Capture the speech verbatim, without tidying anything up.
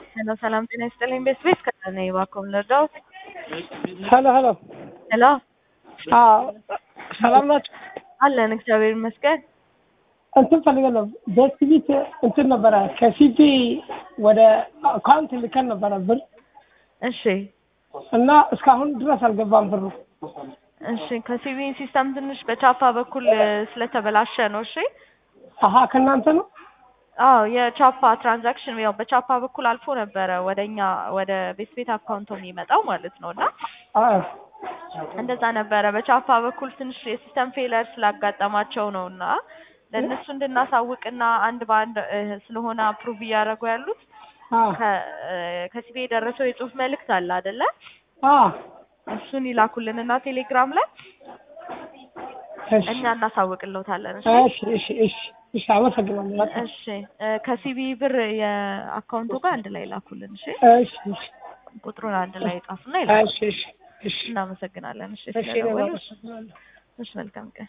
Hello, salam ጤና ይስጥልኝ ቤት ቤት ከነ ይባኩም ለዳው ሄሎ ሄሎ ሄሎ አዎ ሰላም ናችሁ? አለን እግዚአብሔር ይመስገን። እንትን ፈልገን በስቢት እንትን ነበረ ከሲቲ ወደ አካውንት ልከን ነበረ ብር እሺ እና እስካሁን ድረስ አልገባም ብሩ። እሺ ከሲቪ ሲስተም ትንሽ በቻፓ በኩል ስለተበላሸ ነው። እሺ አሃ ከናንተ ነው? አዎ የቻፓ ትራንዛክሽን ያው በቻፓ በኩል አልፎ ነበረ ወደኛ ወደ ቤት ቤት አካውንት የሚመጣው ማለት ነውና አዎ እንደዛ ነበረ። በቻፓ በኩል ትንሽ የሲስተም ፌለር ስላጋጠማቸው ነውና ለነሱ እንድናሳውቅና አንድ በአንድ ስለሆነ አፕሩቭ እያደረጉ ያሉት ከሲቪ የደረሰው የጽሁፍ መልእክት አለ አይደለ? አዎ እሱን ይላኩልንና ቴሌግራም ላይ እኛ እናሳውቅልዎታለን። እሺ እሺ እሺ እሺ አመሰግናለሁ። እሺ ከሲቪ ብር የአካውንቱ ጋር አንድ ላይ ላኩልን። እሺ እሺ እሺ ቁጥሩን አንድ ላይ ጻፉና ይላኩ። እሺ እሺ እሺ እናመሰግናለን። እሺ እሺ ስለደወሉ እሺ እሺ መልካም ቀን።